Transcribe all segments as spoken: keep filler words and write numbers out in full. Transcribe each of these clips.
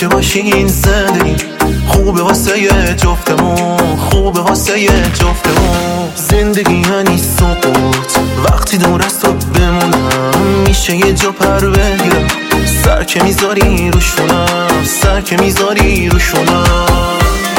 که باشی این زندگی خوبه واسه جفتمون، خوبه واسه جفتمون. زندگی یعنی سقوط، وقتی دور از تو بمونم میشه یه جا پر بگیرم. سر که میذاری روشونم، سر که میذاری روشونم.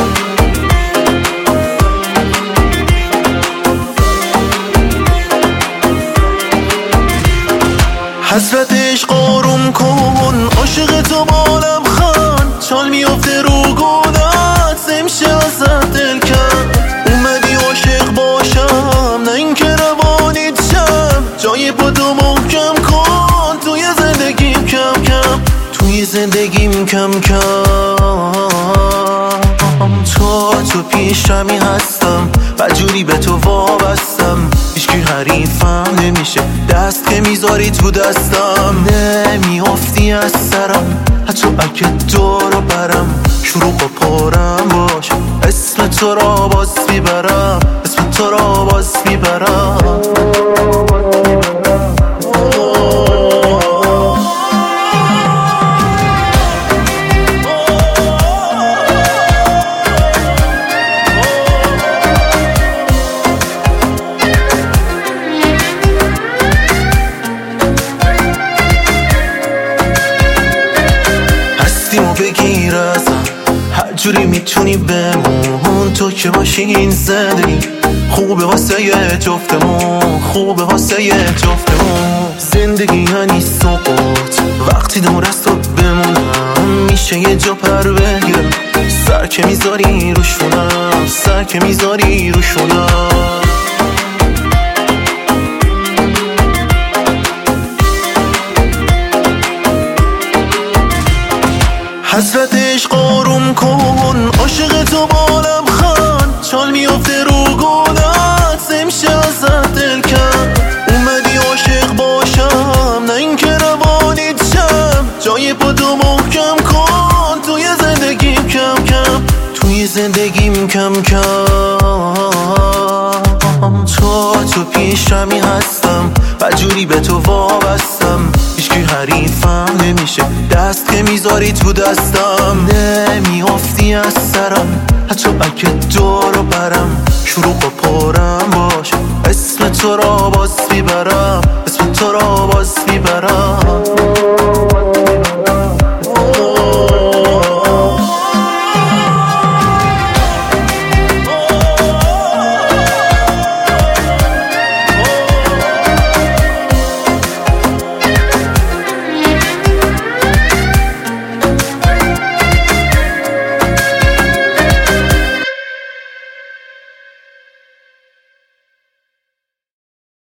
حسرت عشق آروم کن، عاشق تو بالم خان، چال میافته رو گودت زمشه ازت دل کرد. اومدی عاشق باشم نه این که روانیت شم، جای پاتو محکم کن توی زندگیم کم کم، توی زندگیم کم کم. تو تو پیشمی هستم، بدجوری به تو وابستم، هیچکی حریفم نمیشه دست که میذاری تو دستم. نمیافتی از سرم حتی اگه دورو برم، شروع با پارم باشه اسم تو را باز میبرم، اسم تو را باز میبرم. دستیمو بگیر ازم، هر جوری میتونی بمون. تو که باشی این زندگی خوبه واسه جفتمون، خوبه واسه جفتمون. زندگی یعنی سقوط، وقتی دور از تو بمونم میشه یه جا پر بگیرم. سر که میذاری روشونم، سر که میذاری روشونم. حسرت عشق آروم کن، عاشق تو بالم خان، چال میافته رو گودت زمشه ازت دل کرد. اومدی عاشق باشم نه این که روانیت شم، جای پاتو محکم کن توی زندگیم کم کم، توی زندگیم کم کم. تو تو پیشمی هستم، بدجوری به تو وابستم، هیچکی حریفم نمیشه دست که میذاری تو دستم. نمیافتی از سرم حتی اگه دورو برم، شروع با پارم باشه اسم تو را باز میبرم، اسم تو را باز میبرم.